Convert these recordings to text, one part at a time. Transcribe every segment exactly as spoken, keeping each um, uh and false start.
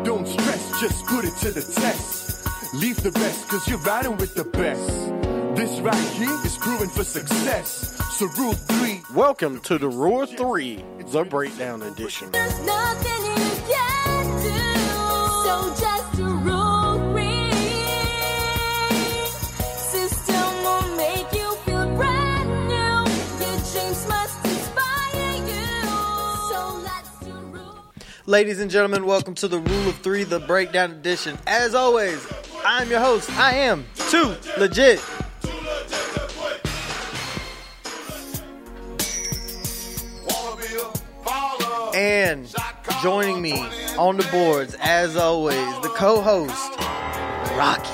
Don't stress, just put it to the test. Leave the rest, cause you're riding with the best. This right here is proven for success. So rule three. Welcome to the Rule three, the Breakdown Edition. There's nothing you can do, so just rule three. System will make you feel brand new. Your dreams must inspire you. So let's do rule. Ladies and gentlemen, welcome to the Rule of Three, the Breakdown Edition. As always, I'm your host. I am Too Legit. And joining me on the boards, as always, the co-host, Rocky.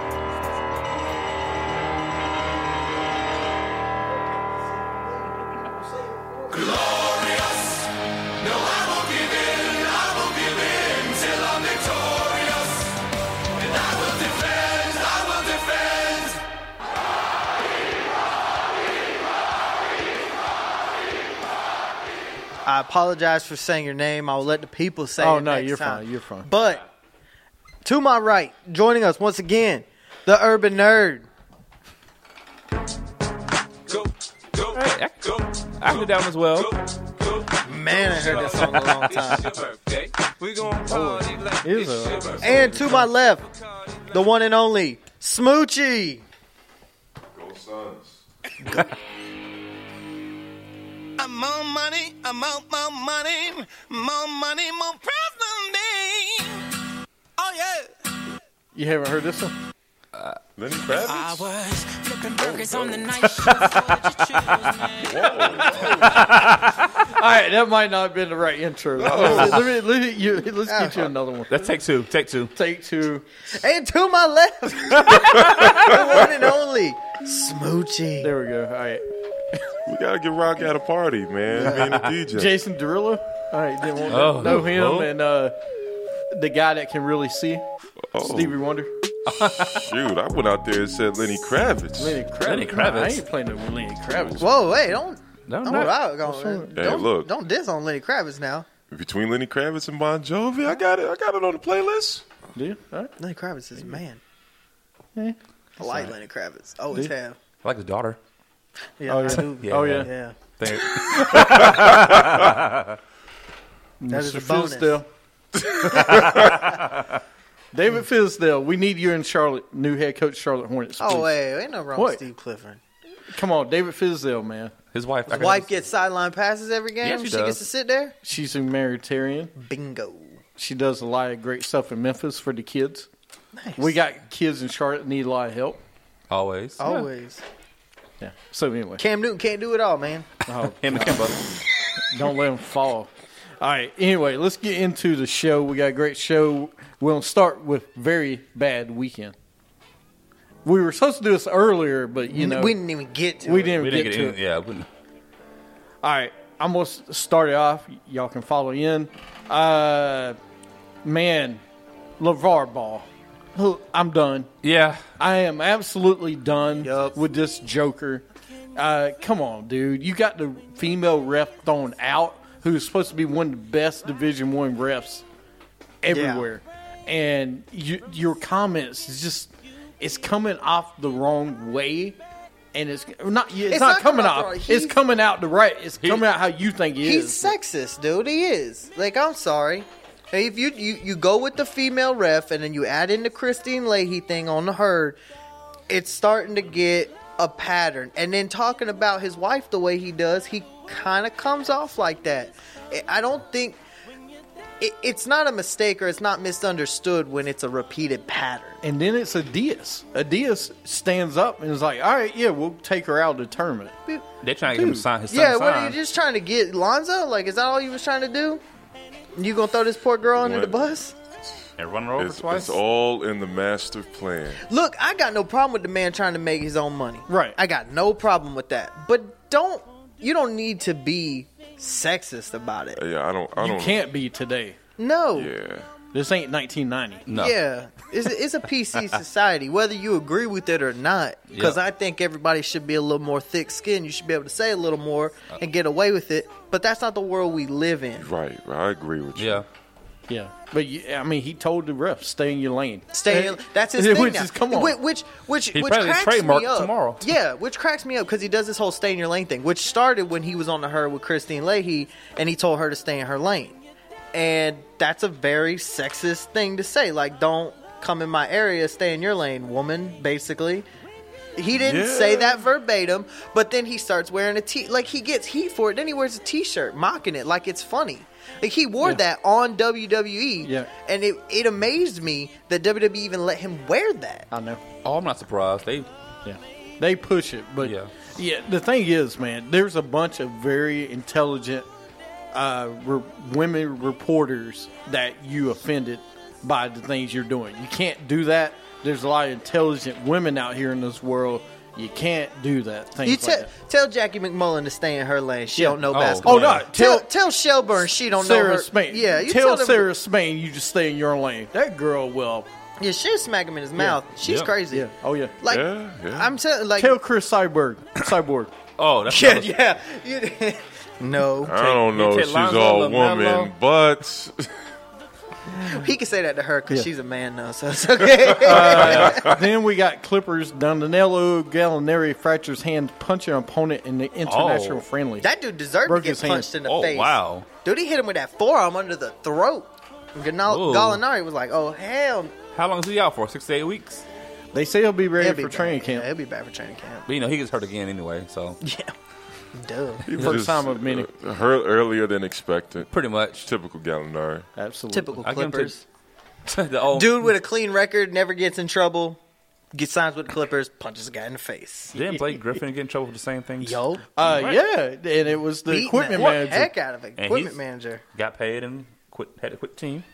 I apologize for saying your name. I'll let the people say Oh, it no, next you're time. fine. You're fine. But to my right, joining us once again, the Urban Nerd. Go, go, hey, I, go, I heard that one as well. Man, I heard that song a long time. Oh, It is a- And to my left, the one and only Smoochie. Go Suns. I'm more money, I'm more, more money, more money, more president. Oh, yeah. You haven't heard this one? Lenny Kravitz? I was flipping burgers on the night shift. What did you choose, man? All right, that might not have been the right intro. Let me, let me, let me, you, let's get you another one. Let's take two. Take two. Take two. And to my left, the one and only Smoochie. There we go. All right. We gotta get Rock at a party, man. Being a D J. Jason Derulo. All right, didn't want Oh. to know him. Oh. And uh, the guy that can really see, Oh, Stevie Wonder. shoot, I went out there and said Lenny Kravitz. Lenny Kravitz. Lenny Nah, Kravitz. I ain't playing no Lenny Kravitz. Whoa, wait, don't, No, don't, not. rock on, Hey, don't, look. don't diss on Lenny Kravitz now. Between Lenny Kravitz and Bon Jovi, I got it. I got it on the playlist. Do you? All right. Lenny Kravitz is a man. Eh. I like Lenny Kravitz. Always Do you? have. I like the daughter. Yeah, Oh, I yeah. do. Yeah. Oh, yeah. Yeah. Think- That is Mister a bonus. Fizdale. David Fizdale, we need you in Charlotte, new head coach Charlotte Hornets. Oh, please. wait, ain't no wrong What? with Steve Clifford. Come on, David Fizdale, man. His wife. His wife gets sideline passes every game. Yeah, she she does. gets to sit there. She's a Maritarian. Bingo. She does a lot of great stuff in Memphis for the kids. Nice. We got kids in Charlotte that need a lot of help. Always. Always. Yeah. So anyway, Cam Newton can't do it all, man. oh, Him and Kimba. don't let them fall. All right. Anyway, let's get into the show. We got a great show. We'll start with very bad weekend. We were supposed to do this earlier, but you know we didn't even get to we it. didn't We get didn't to get it. in. Yeah. we- All right, I'm going to start it off. Y'all can follow in. Uh, man, LeVar Ball. I'm done. Yeah. I am absolutely done Yup. with this Joker. Uh, come on, dude. You got the female ref thrown out who's supposed to be one of the best Division One refs everywhere. And you, your comments is just, it's coming off the wrong way. And it's not. It's, It's not, not coming coming off off. wrong. It's He's- coming out the right. It's coming out how you think it He's is. sexist, dude. He is. Like, I'm sorry. Hey, if you, you you go with the female ref and then you add in the Christine Leahy thing on the herd, it's starting to get a pattern. And then talking about his wife the way he does, he kind of comes off like that. I- I don't think it, it's not a mistake or it's not misunderstood when it's a repeated pattern. And then it's Adias. Adias stands up and is like, "All right, yeah, we'll take her out of the tournament." They're trying to get him to sign his son Yeah, what are sign. you just trying to get Lonzo? Like, is that all you was trying to do? You gonna throw this poor girl under the What? bus? And run her over It's, twice. it's all in the master plan. Look, I got no problem with the man trying to make his own money. Right. I got no problem with that. But don't you don't need to be sexist about it. Yeah, I don't. I You don't. can't be today. No. Yeah. This ain't nineteen ninety. no. Yeah. It's a, it's a P C society, whether you agree with it or not. Because Yep. I think everybody should be a little more thick-skinned. You should be able to say a little more and get away with it. But that's not the world we live in. Right. right. I agree with you. Yeah. Yeah, but you, I mean, he told the ref, "Stay in your lane." Stay. And- That's his thing which now. is come on. Which which which, He which probably cracks trademark me up tomorrow. Yeah, which cracks me up because he does this whole stay in your lane thing, which started when he was on the herd with Christine Leahy, and he told her to stay in her lane, and that's a very sexist thing to say. Like, don't come in my area, stay in your lane, woman. Basically. He didn't Yeah. say that verbatim, but then he starts wearing a t. Like, he gets heat for it. Then he wears a t-shirt mocking it like it's funny. Like, he wore Yeah. that on W W E, Yeah. and it, it amazed me that W W E even let him wear that. I know. Oh, I'm not surprised. They Yeah, they push it, but Yeah. yeah. The thing is, man, there's a bunch of very intelligent uh, re- women reporters that you offended by the things you're doing. You can't do that. There's a lot of intelligent women out here in this world. You can't do that. Things You like tell that. tell Jackie McMullen to stay in her lane. She Yeah. don't know Oh. basketball. Oh, no, Tell tell- tell Shelburne she don't know Sarah her. Spain. Yeah, you tell, them- Sarah Spain you just stay in your lane. That girl will. Yeah, she'll smack him in his mouth. She's Yeah. crazy. Yeah. Oh yeah. Like Yeah, yeah. I'm telling, like Tell Chris Cyborg. Cyborg. oh that's yeah, that was- yeah. You- no, I don't know you if take she's Lonzo all LaMelo. woman, but he can say that to her because Yeah. she's a man now, so it's okay. Then we got Clippers. Danilo Gallinari fractures hand punching opponent in the international Oh. friendly. That dude deserved Broke to get his hand. punched in the Oh face. wow. Dude, he hit him with that forearm under the throat. Gall- Ooh. Gallinari was like, "Oh hell, How long is he out for? Six to eight weeks. They say he'll be ready he'll be for back. training Yeah, camp. he'll be back for training camp." But you know he gets hurt again anyway, so Yeah, duh. First just, time of many. uh, her earlier than expected. pretty much. Typical Gallinari. Absolutely. Typical I give him to- Clippers. the old, Dude with a clean record, never gets in trouble. Gets signs with the Clippers, punches a guy in the face. didn't Blake Griffin get in trouble for the same thing? Yo, Uh, Right. yeah, and it was the beating equipment the manager. heck out of it. And Equipment he's- manager. Got paid and quit. Had to quit the team.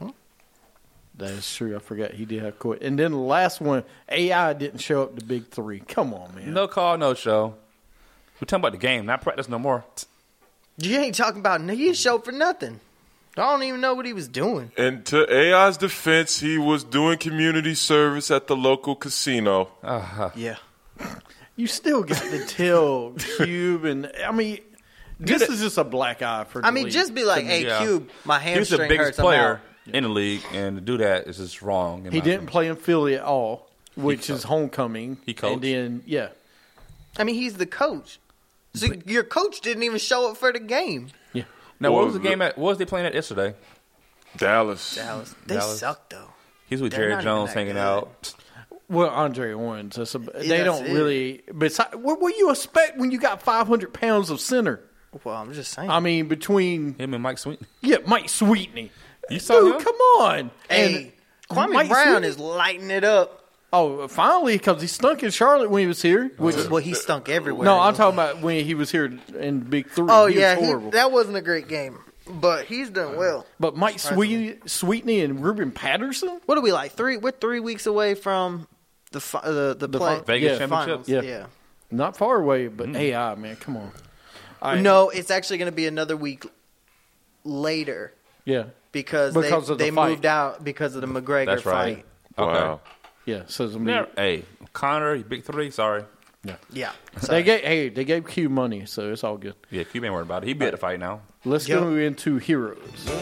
That is true. I forgot he did have quit. And then the last one, A I didn't show up to Big Three. Come on, man. No call, no show. We're talking about the game, not practice no more. You ain't talking about he didn't show for nothing. I don't even know what he was doing. And to A I's defense, he was doing community service at the local casino. Yeah. You still got to tell Cube, and I mean, this Dude, is just a black eye for. The I mean, league. just be like, "Hey, Yeah. Cube, my He's the hamstring biggest hurts." I'm player out." in the league, and to do that is just wrong. in He my didn't opinion. play in Philly at all, which He is coached. homecoming. He coached. and then yeah, I mean, he's the coach. So your coach didn't even show up for the game. yeah. Now, what Well, was the game at? What was they playing at yesterday? Dallas. Dallas, they Dallas. suck though. He's with They're Jerry not Jones even that hanging good. out. Well, Andre Owens. That's a, they that's don't it. really. Besides, what what you expect when you got five hundred pounds of center? Well, I'm just saying. I mean, between Him and Mike Sweet. yeah, Mike Sweetney. You saw Dude, him? come on. hey, Kwame Mike Brown Sweetney- is lighting it up. Oh, finally, because he stunk in Charlotte when he was here. Which Well, he stunk everywhere. no, I'm talking about when he was here in Big Three. Oh He was yeah, he, horrible. that wasn't a great game, but he's done well. But Mike Sweet, Sweetney and Ruben Patterson. What are we like three? We're three weeks away from the fi- the the, play fi- Vegas Yeah, championship. finals. Yeah. Yeah. Not far away, but A I, man, come on. All right. No, it's actually going to be another week later Yeah, because, Because they of the they fight. moved out because of the McGregor That's right. fight. Okay. Wow. yeah. So it's gonna There- be, Hey, Connor, you big three. Sorry. Yeah, they gave hey they gave Q money, so it's all good. Yeah, Cube ain't worried about it. He be at the fight now. Let's Yep. go into heroes.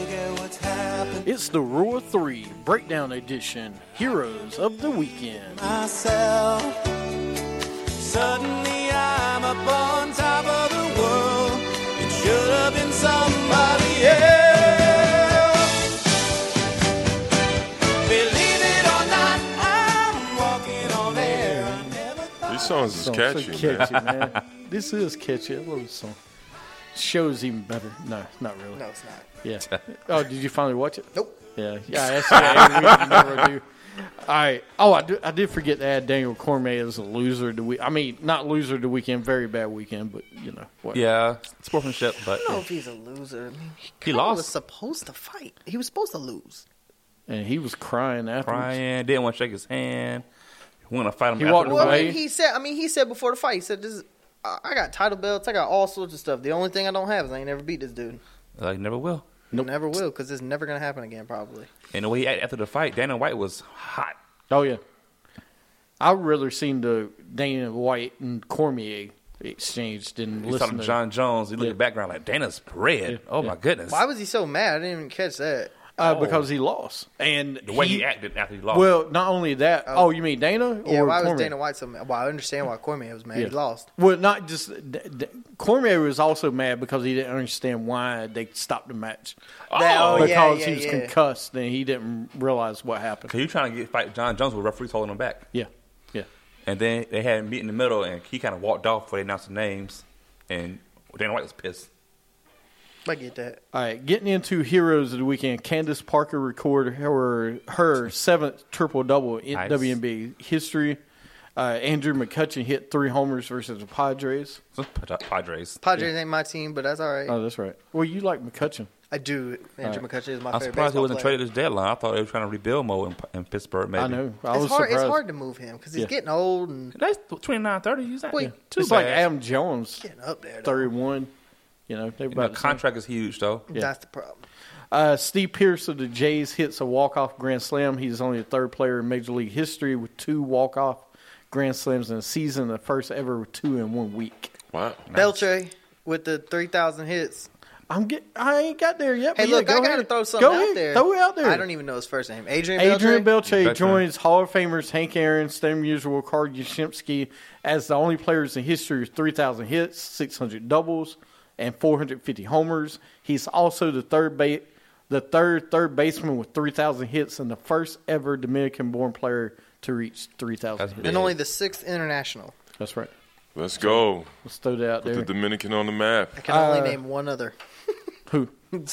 It's the Raw Three Breakdown Edition. Heroes of the Weekend. myself. Suddenly I'm up on top of the world. It should have been somebody else. Believe it or not, I'm walking on air. I never thought These songs is Song, catchy, so man. catchy, man. This is catchy. I love this song. Show's even better. No, not really. no, it's not. Yeah. Oh, did you finally watch it? Nope. Yeah. Yeah. I asked you that every week. You never do. All right. Oh, I, do, I did forget to add Daniel Cormier as a loser of the week. I mean, not loser of the weekend, very bad weekend, but you know what? Yeah, sportsmanship, but I don't know if he's a loser. I mean, he, He kinda lost. was supposed to fight. He was supposed to lose. And he was crying afterwards. crying, didn't want to shake his hand. Want to fight him. He after walked the Well, away. I fight. mean, he said. I mean, he said before the fight. He said, "This is. I I got title belts. I got all sorts of stuff. The only thing I don't have is I ain't never beat this dude. Like never will. Never will, because it's never gonna happen again, probably." And the way he acted after the fight, Dana White was hot. Oh, yeah. I would rather seen the Dana White and Cormier exchange than He's listen talking to to John Jones. He looked Yeah. at the background like Dana's red. Yeah. Oh Yeah. my goodness. Why was he so mad? I didn't even catch that. uh, because he lost. And The way he, acted after he lost. Well, not only that. Oh, Oh. you mean Dana? Yeah, or why was Cormier? Dana White so mad? Well, I understand why Cormier was mad. Yeah. He lost. Well, not just D- D- Cormier was also mad because he didn't understand why they stopped the match. That- oh, because yeah, yeah, he was yeah. concussed and he didn't realize what happened. Because he was trying to get fight John Jones with referees holding him back. Yeah, yeah. And then they had him meet in the middle, and he kind of walked off before they announced the names. And Dana White was pissed. I get that. All right, getting into heroes of the weekend. Candace Parker recorded her her seventh triple double in Nice. W N B history. Uh, Andrew McCutcheon hit three homers versus the Padres. Padres. Padres ain't my team, but that's all right. Oh, that's right. Well, you like McCutcheon. I do. Andrew All right. McCutcheon is my I'm favorite surprised he baseball wasn't player. traded this deadline. I thought they were trying to rebuild mode in, in Pittsburgh, maybe. I know. I It's was hard. surprised. It's hard to move him because he's Yeah. getting old and That's twenty-nine, thirty. He's not Wait, too it's bad. like Adam Jones, getting up there. Though. thirty-one. You know, they're You know, about the same. contract is huge, though. Yeah. That's the problem. Uh, Steve Pearce of the Jays hits a walk-off grand slam. He's only the third player in Major League history with two walk-off grand slams in a season, the first ever with two in one week. Wow. Beltre with the three thousand hits. I'm get, I ain't got there yet. Hey, but yeah, look, go I gotta ahead. throw something Go out ahead. there. Throw it out there. I don't even know his first name. Adrian, Adrian Beltre. Beltre Beltre. joins Hall of Famers Hank Aaron, Stan Musial, Carl Yastrzemski as the only players in history with three thousand hits, six hundred doubles, and four hundred fifty homers. He's also the third ba- the third third baseman with three thousand hits and the first ever Dominican-born player to reach three thousand That's hits. big. And only the sixth international. That's right. Let's go. Let's throw that out Put there. the Dominican on the map. I can only Uh, name one other. Who?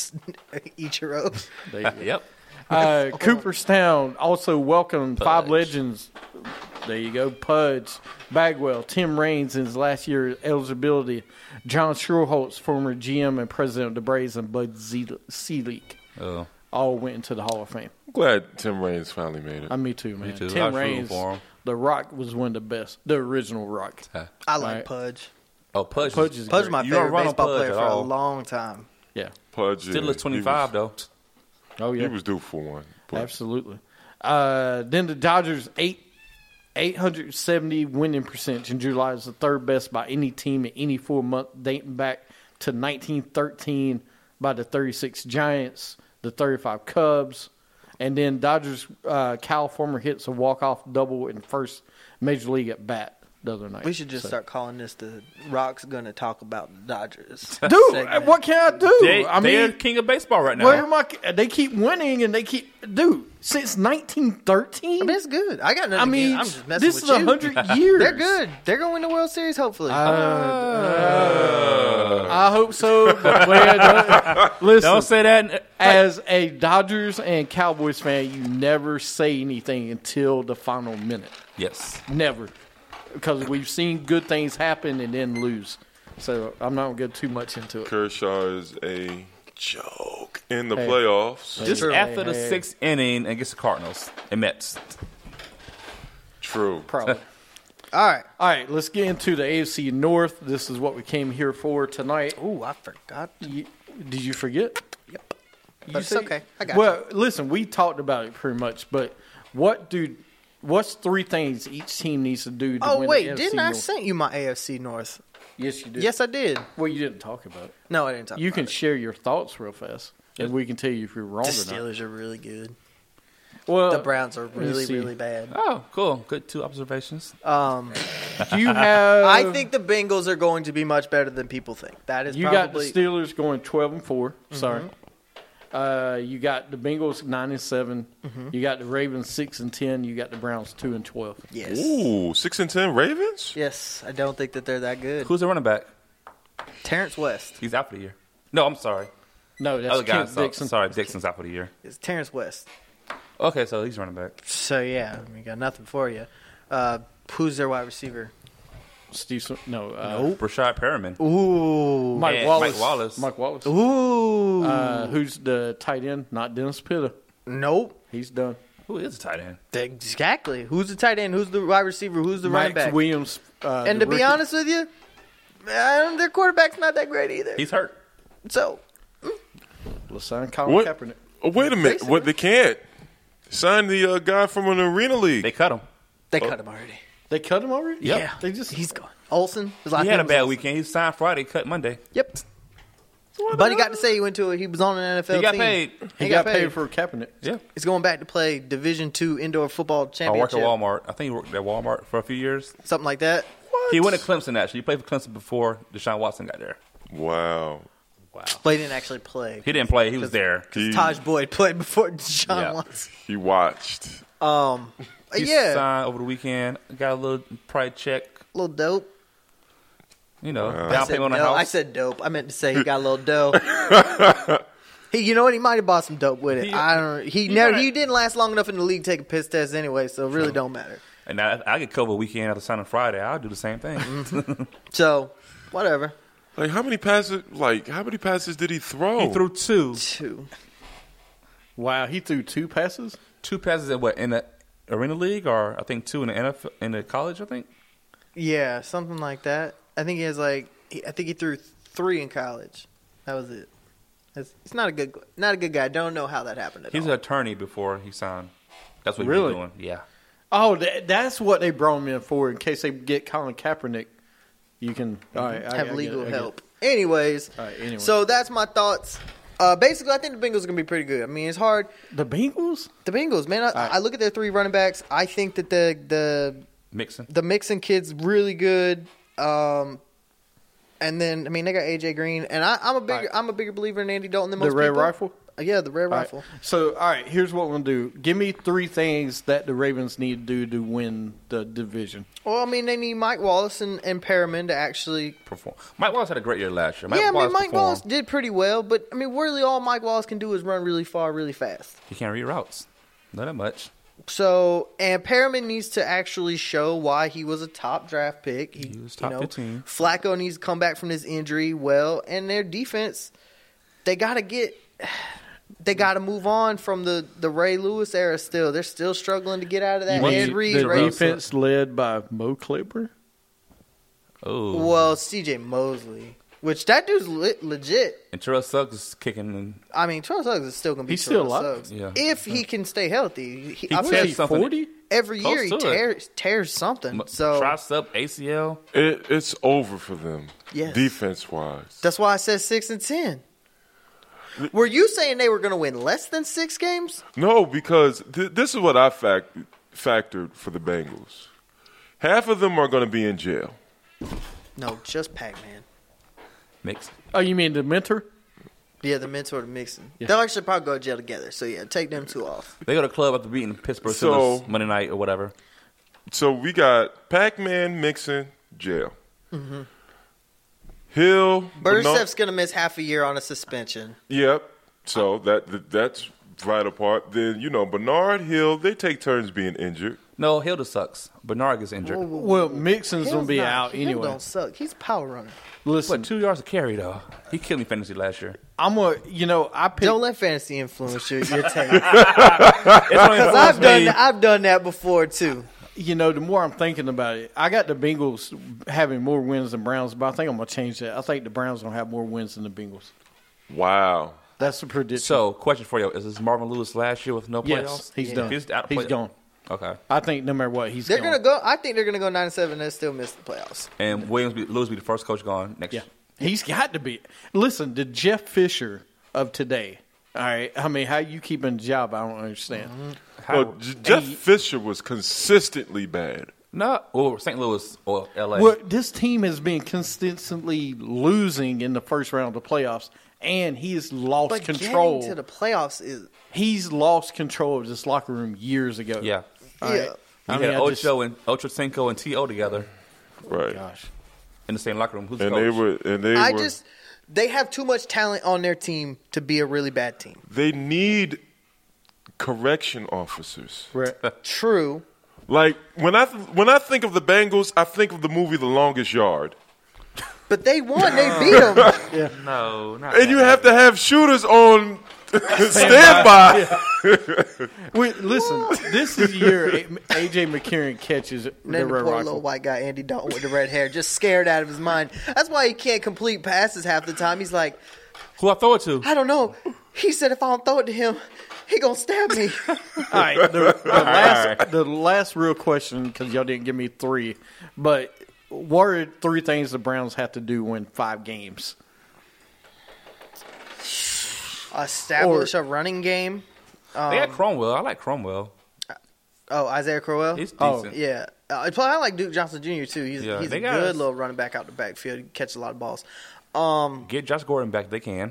Ichiro. There you go. Yep. Uh, Cooperstown also welcomed five Pudge. legends. There you go. Pudge, Bagwell, Tim Raines in his last year of eligibility, John Schuerholz, former G M and president of the Braves, and Bud Selig Oh, all went into the Hall of Fame. I'm glad Tim Raines finally made it. Uh, me too, man. too. I Tim was rooting Raines, for him. The Rock was one of the best. The original Rock. I like Right. Pudge. oh Pudge. Pudge is is Pudge great. is my You don't favorite run on baseball Pudge player at for a all. long time. Yeah. Pudge, Still yeah, at twenty-five, he was, though. Oh, yeah. He was due for one. But Absolutely. Uh, then the Dodgers eight eight hundred seventy winning percentage in July is the third best by any team in any full month, dating back to nineteen thirteen by the thirty-six Giants, the thirty-five Cubs, and then Dodgers. Uh, Kyle Former hits a walk off double in first major league at bat the other night. We should just So- start calling this the Rock's gonna talk about the Dodgers. Dude, segment. what can I do? They, I they're mean, king of baseball right now. where am I? They keep winning, and they keep dude since nineteen thirteen. I mean, it's good. I got nothing. I mean, against- I'm just messing this with is a you. hundred years. They're good. They're gonna win the World Series, hopefully. Uh, I hope so. But man, don't- listen, Don't say that. as a Dodgers and Cowboys fan, you never say anything until the final minute. Yes. Never. Because we've seen good things happen and then lose. So I'm not going to get too much into it. Kershaw is a joke in the Hey. playoffs. Just True. after the Hey, hey. sixth inning against the Cardinals and Mets. True. Probably. All right. All right, let's get into the A F C North. This is what we came here for tonight. Ooh, I forgot. You, did you forget? Yep. You But it's see- okay. I got Well, listen, we talked about it pretty much, but what do what's three things each team needs to do to Oh win wait, the A F C didn't I North? send you my A F C North? Yes, you did. Yes, I did. Well, you didn't talk about it. No, I didn't talk. You about can it. share your thoughts real fast, and we can tell you if you're wrong The or not. Steelers are really good. Well, The Browns are me really, see. really bad. Oh, cool. Good two observations. Um, do you have? I think the Bengals are going to be much better than people think. That is you got the probably Steelers going twelve and four. Sorry. Uh, you got the Bengals nine and 7 You got the Ravens six and ten. You got the Browns two and twelve. yes, Ooh, six and ten Ravens? yes. I don't think that they're that good. Who's the running back? Terrence West. He's out for the year. No, I'm sorry. No, that's Other guy. Kent So, Dixon. sorry, Dixon's out for the year. It's Terrence West. Okay, so he's running back. So yeah, we got nothing for you. Uh, who's their wide receiver? Steve. Sw- No. Uh, Rashad Perriman. Ooh, Mike And Wallace. Mike Wallace. Mike Wallace. ooh. Uh, who's the tight end? Not Dennis Pitta. nope. He's done. Who is the tight end? Exactly. Who's the tight end? Who's the wide receiver? Who's the running Max back? Williams. Uh, and the to be rookie. honest with you, uh, their quarterback's not that great either. He's hurt. So let's sign Colin What? Kaepernick. Oh, wait a minute. Basically. What? They can't sign the uh, guy from an arena league. They cut him. they cut him already. They cut him already. Yep. Yeah, They just. he's gone. Olsen. His last He had name a was bad Olsen. weekend. He signed Friday, cut Monday. Yep. Buddy got to say he went to. A, he was on an N F L He got team. paid. He, got, paid. for Kaepernick. Yeah. He's going back to play Division Two indoor football I worked championship, at Walmart. I think he worked at Walmart for a few years. something like that. He went to Clemson, actually. He played for Clemson before Deshaun Watson got there. Wow. But he didn't actually play. He didn't play. He was there. He, Taj Boyd played before Deshaun Yeah. Watson. he watched. Um, He yeah, signed over the weekend. Got a little pride check. a little dope. You know, Wow. I down said, payment on the dope. house. I said dope. I meant to say he got a little dope. he, you know what? He might have bought some dope with it. He- I don't. He, he never. might. He didn't last long enough in the league to take a piss test anyway, so it really don't matter. And I, I get cover a weekend after signing Friday. I'll do the same thing. Mm-hmm. So, whatever. Like how many passes? Like how many passes did he throw? He threw two. Two. Wow, he threw two passes. Two passes in what in the Arena League, or I think two in the N F L, in the college. I think. Yeah, something like that. I think he has like. He, I think he threw three in college. That was it. It's, it's not a good. Not a good guy. Don't know how that happened. At He's all. an attorney before he signed. That's what Really? he was doing. Yeah. Oh, that, that's what they brought him in for, in case they get Colin Kaepernick. You can all right, I- have I get legal it, I get help. Anyways, All right, anyway. so that's my thoughts. Uh, basically, I think the Bengals are going to be pretty good. I mean, it's hard. it. The Bengals. The Bengals, man. I, right. I look at their three running backs. I think that the the Mixon. the Mixon kid's really good. Um, and then I mean they got A J Green, and I, I'm a bigger Right. I'm a bigger believer in Andy Dalton than The most Red people. Rifle? Uh, yeah, the Red All right. Rifle. So, all right, here's what we're gonna do. Give me three things that the Ravens need to do to win the division. Well, I mean they need Mike Wallace and, and Perriman to actually. Perform. Mike Wallace had a great year last year. Mike yeah, I mean Wallace Mike performed. Wallace did pretty well, but I mean really all Mike Wallace can do is run really far, really fast. He can't read routes. Not that much. So, and Perriman needs to actually show why he was a top draft pick. He, He was top you know, fifteen. Flacco needs to come back from this injury well, and their defense, they got to get, they got to move on from the, the Ray Lewis era still. They're still struggling to get out of that. You Ed mean Reed, the Ray, defense led by Mo Claiborne. Oh. well, C J Mosley, which that dude's le- legit. And Terrell Suggs is kicking. And I mean, Terrell Suggs is still going to be He's still Terrell alive. Suggs. Yeah. If he can stay healthy. He, He I Was feel said he like something. forty? every Close year he to it. tears, tears something. So tricep, A C L. It, it's over for them. Yes. Defense wise. That's why I said six and ten. Were you saying they were going to win less than six games? No, because th- this is what I fact- factored for the Bengals. Half of them are going to be in jail. No, just Pac-Man. Mix. Oh, you mean the mentor? Yeah, the mentor to Mixon. Yeah. They'll actually probably go to jail together. So yeah, take them two off. They go to club after beating Pittsburgh So- Steelers Monday night or whatever. So we got Pac-Man, Mixon, jail. Hill, Bernard- Bernsteph's going to miss half a year on a suspension. Yep. So that, that that's right apart. Then you know Bernard, Hill, they take turns being injured. No, Hilda sucks. Bernard gets injured. Well, Mixon's gonna Hill's be not- out Hill anyway. don't suck. He's a power runner. Listen, What, two yards of carry, though? He killed me fantasy last year. I'm gonna. You know, I picked. Don't let fantasy influence your, your take. It's only Because I've done me. that, I've done that before too. You know, the more I'm thinking about it, I got the Bengals having more wins than Browns, but I think I'm gonna change that. I think the Browns gonna have more wins than the Bengals. Wow. That's the prediction. So, question for you: is this Marvin Lewis last year with no playoffs? yes, he's Yeah. done. He's out of He's play- gone. Okay. I think no matter what, he's They're gone. gonna go. I think they're gonna go nine and seven. and still miss the playoffs. And Williams be, Lewis be the first coach gone next Yeah, year. he's got to be. Listen, the Jeff Fisher of today. All right, I mean, how you keeping a job? I don't understand. How, Well, J- Jeff Hey. Fisher was consistently bad. no, or Saint Louis or L A. Well, this team has been consistently losing in the first round of the playoffs, and he has lost But control. getting to the playoffs is He's lost control of this locker room years ago. Yeah. All right? Yeah. You I had mean, I Ocho just- and Ocho Cinco and T O together Right. Gosh. in the same locker room. Who's the And coach? they were and they I were just they have too much talent on their team to be a really bad team. they need correction officers. Right. True. Like when I th- when I think of the Bengals, I think of the movie The Longest Yard. But they won. They beat them. No, not And you that. have to have shooters on standby. Wait, listen, this is the year A J McCarron catches the Then the red poor rifle. little white guy, Andy Dalton, with the red hair, just scared out of his mind. That's why he can't complete passes half the time. He's like, Who I throw it to? I don't know. He said if I don't throw it to him, he gonna stab me. All right, the, the last, the last real question, because y'all didn't give me three, but what are three things the Browns have to do to win five games? Establish a running game. Um, They got Cromwell. I like Cromwell. oh, Isaiah Crowell. He's Oh, decent. Yeah, uh, plus I like Duke Johnson Junior too. He's Yeah, he's they a got good us. little running back out the backfield. He catches a lot of balls. Um, Get Josh Gordon back. They can.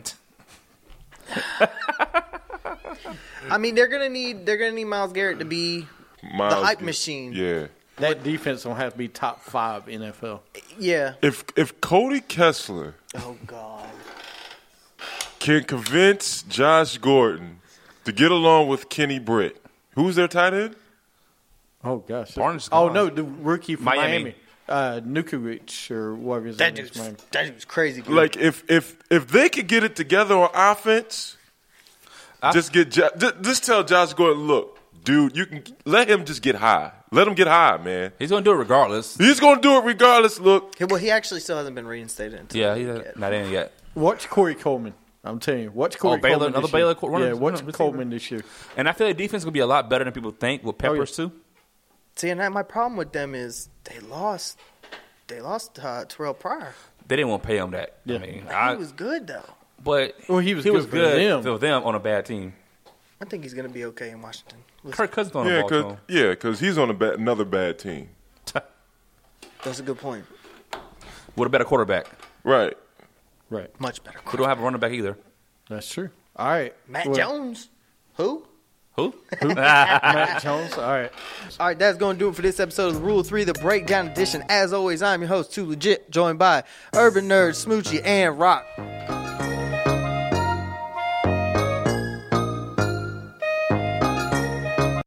I mean, they're gonna need they're gonna need Myles Garrett to be Miles hype Garrett. machine. Yeah. That defense don't have to be top five N F L. Yeah. If if Cody Kessler Oh God. can convince Josh Gordon to get along with Kenny Britt, who's their tight end? Oh gosh. Barnes Oh gone. no, the rookie from Miami. Miami, uh, Nukovic or whatever his That name is. dude's Miami. that dude's crazy good. Like if if if they could get it together on offense, just get Jo- just, just tell Josh Gordon, look, dude, you can let him just get high. Let him get high, man. He's gonna do it regardless. He's gonna do it regardless. Look, Well, he actually still hasn't been reinstated until Yeah, he he's get- not in yet. Watch Corey Coleman. I'm telling you, watch Corey Oh, Baylor- Coleman. another this year. Baylor co- runner- Yeah, watch runner- receiver. Coleman this year. And I feel like defense is gonna be a lot better than people think with Peppers yeah. too. See, and that, my problem with them is they lost. They lost uh, Terrell Pryor. They didn't want to pay him that. Yeah. I mean, He I, was good though. but Well, he was he good was for good them. for them on a bad team. I think he's gonna be okay in Washington. We'll Kirk Cousins on yeah, the ball cause to him. yeah, because he's on a ba- another bad team. see. That's a good point. With a better quarterback. Right. Right. Much better. We don't have a running back either. That's true. All right. Matt Well, Jones. Who? Who? Matt Jones. All right. All right, that's going to do it for this episode of Rule three, the Breakdown Edition. As always, I'm your host, Too Legit, joined by Urban Nerd, Smoochie, and Rock.